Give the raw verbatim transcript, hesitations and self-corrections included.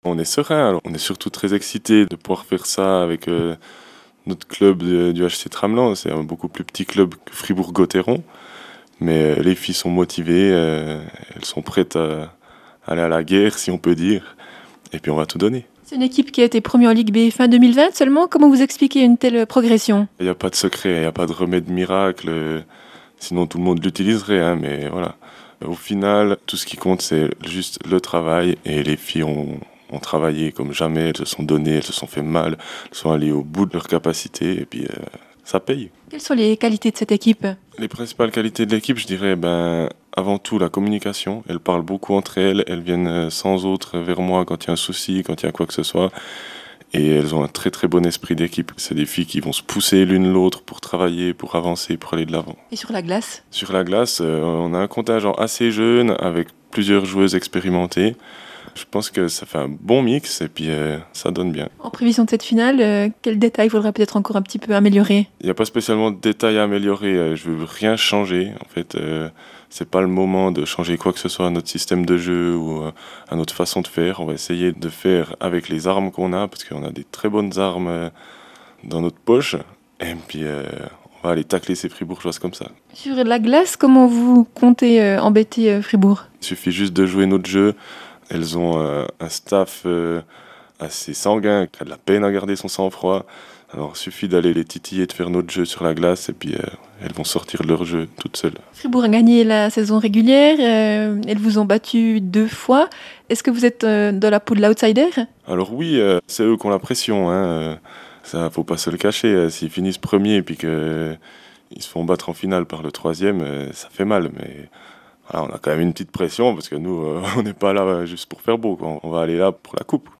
On est serein, alors on est surtout très excités de pouvoir faire ça avec euh, notre club de- du H C Tramelan. C'est un beaucoup plus petit club que Fribourg-Gotteron. Mais euh, les filles sont motivées, euh, elles sont prêtes à aller à la guerre, si on peut dire. Et puis on va tout donner. C'est une équipe qui a été promue en Ligue B fin deux mille vingt seulement. Comment vous expliquez une telle progression? Il n'y a pas de secret, il n'y a pas de remède miracle. euh, Sinon tout le monde l'utiliserait, hein, mais voilà. Au final, tout ce qui compte, c'est juste le travail. Et les filles ont, ont travaillé comme jamais, elles se sont données, elles se sont fait mal, elles sont allées au bout de leurs capacités. Et puis euh, ça paye. Quelles sont les qualités de cette équipe? Les principales qualités de l'équipe, je dirais, ben, avant tout la communication. Elles parlent beaucoup entre elles, elles viennent euh, sans autre vers moi quand il y a un souci, quand il y a quoi que ce soit. Et elles ont un très très bon esprit d'équipe. C'est des filles qui vont se pousser l'une l'autre pour travailler, pour avancer, pour aller de l'avant. Et sur la glace? Sur la glace, euh, on a un contingent assez jeune avec plusieurs joueuses expérimentées. Je pense que ça fait un bon mix et puis euh, ça donne bien. En prévision de cette finale, euh, quel détail faudra peut-être encore un petit peu améliorer? Il n'y a pas spécialement de détails à améliorer. euh, Je veux rien changer. En fait, euh, c'est pas le moment de changer quoi que ce soit à notre système de jeu ou euh, à notre façon de faire. On va essayer de faire avec les armes qu'on a parce qu'on a des très bonnes armes euh, dans notre poche. Et puis euh, on va aller tacler ces Fribourgeoises comme ça. Sur la glace, comment vous comptez euh, embêter euh, Fribourg? Il suffit juste de jouer notre jeu. Elles ont euh, un staff euh, assez sanguin qui a de la peine à garder son sang-froid. Alors il suffit d'aller les titiller, de faire notre jeu sur la glace et puis euh, elles vont sortir de leur jeu toutes seules. Fribourg a gagné la saison régulière, euh, elles vous ont battu deux fois. Est-ce que vous êtes euh, dans la peau de l'outsider? Alors oui, euh, c'est eux qui ont la pression. Hein, euh, ça, faut pas se le cacher. euh, S'ils finissent premiers et puis qu'ils se font battre en finale par le troisième, euh, ça fait mal. Mais voilà, on a quand même une petite pression parce que nous, euh, on n'est pas là euh, juste pour faire beau, quoi. On va aller là pour la coupe.